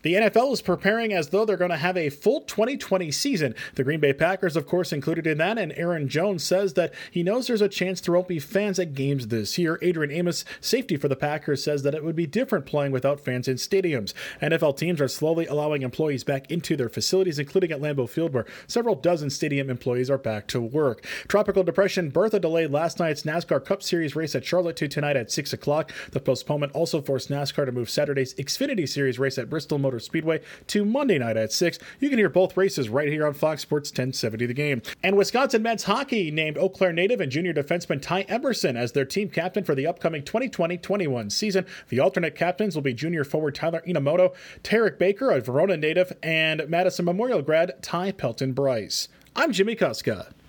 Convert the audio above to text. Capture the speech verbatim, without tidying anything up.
The N F L is preparing as though they're going to have a full twenty twenty season. The Green Bay Packers, of course, included in that, and Aaron Jones says that he knows there's a chance there won't be fans at games this year. Adrian Amos, safety for the Packers, says that it would be different playing without fans in stadiums. N F L teams are slowly allowing employees back into their facilities, including at Lambeau Field, where several dozen stadium employees are back to work. Tropical depression Bertha delayed last night's NASCAR Cup Series race at Charlotte to tonight at six o'clock. The postponement also forced NASCAR to move Saturday's Xfinity Series race at Bristol Motor Speedway to Monday night at six. You can hear both races right here on Fox Sports ten seventy The Game. And Wisconsin men's hockey named Eau Claire native and junior defenseman Ty Emerson as their team captain for the upcoming twenty twenty twenty-one season. The alternate captains will be junior forward Tyler Inamoto, Tarek Baker, a Verona native, and Madison Memorial grad Ty Pelton Bryce. I'm Jimmy Kuska.